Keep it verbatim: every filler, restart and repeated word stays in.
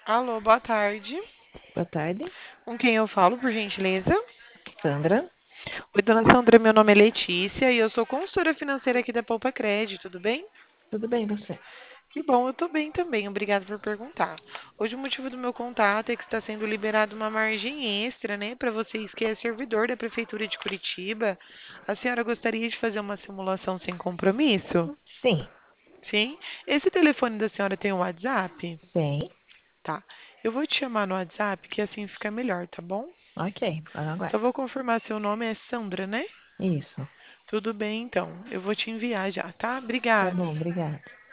Alô, boa tarde. Boa tarde, Com quem eu falo, por gentileza? Sandra. Oi, dona Sandra, meu nome é Letícia e eu sou consultora financeira aqui da Poupa Crédito, tudo bem? Tudo bem, você? Que bom, eu tô bem também, obrigada por perguntar. Hoje o motivo do meu contato é que está sendo liberada uma margem extra, né, para vocês que é servidor da Prefeitura de Curitiba. A senhora gostaria de fazer uma simulação sem compromisso? Sim, Sim? Esse telefone da senhora tem um WhatsApp? tem. Tá. Eu vou te chamar no WhatsApp, que assim fica melhor, tá bom? Ok, eu Só aguardo. vou confirmar seu nome é Sandra, né? Isso. Tudo bem, então. Eu vou te enviar já, tá? Tá Obrigada. bom, obrigada.